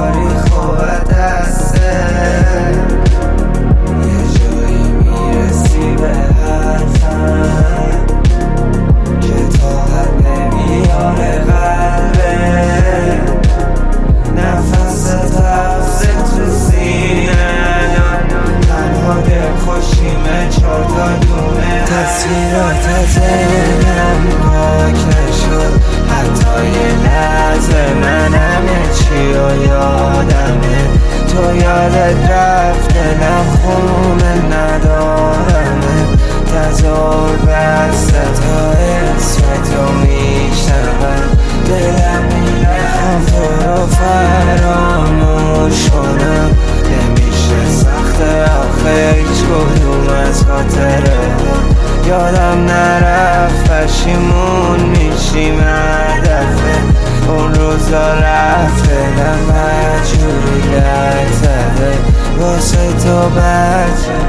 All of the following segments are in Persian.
تاریخ و دسته یه جایی میرسی به حرفم که طاقت نمیاره قلبه نفس تفزه تو سینه تنها دل خوشیمه 4 تا دونه تصویرات ذهنم پاک نشد حتی یه لحظه من همه چی و یادمه تو یادت رفت دلم خونه ندارمه تظاهر بسته تا اسم تو میشنوم دلم میخوام تو رو فراموش کنم نمیشه سخته آخه هیچ کدوم از خاطره یادم نرفت پشیمون میشیم هدفه اون روزا رفت دلم مجبوری لک زده واسه تو بچه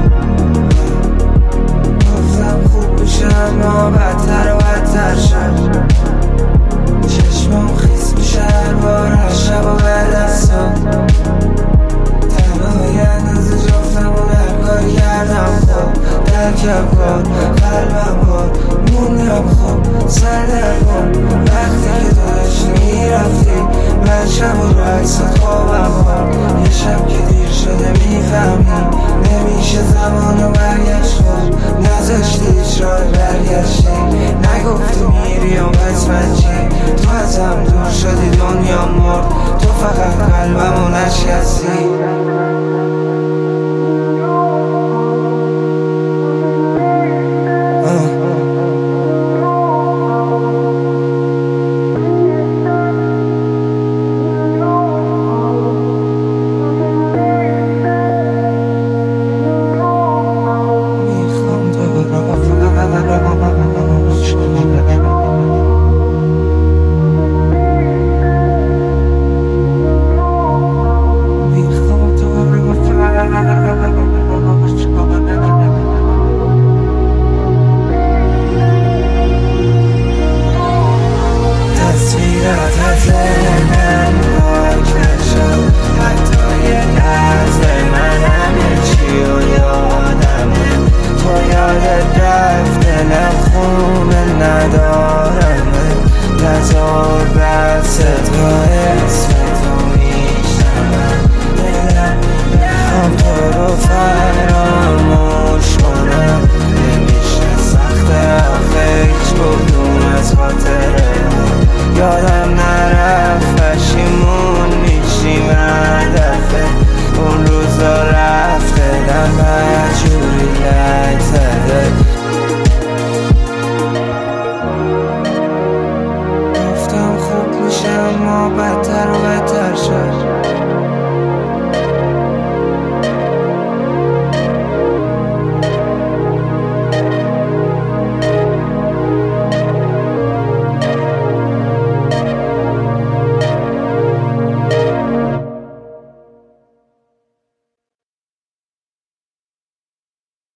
گفتم خوب میشه اما بدتر و بدتر شد چشمم خیس میشه هر بار هر شب و بعد از صبح تنهای اندازه جفتمون هر کاری کردم خب درکم کن قلبم کن موندم خب سردم کن وقتی که تو داشتی میرفتی من شب و رو عکست خوابم کن یه شب که دیر شده میفهمی نمیشه زمانو برگشت کن نذاشتی هیچ راه برگشتی نگفتی میری و بس من چی تو ازم دور شدی دنیا مرد تو فقط قلبمو نشکستی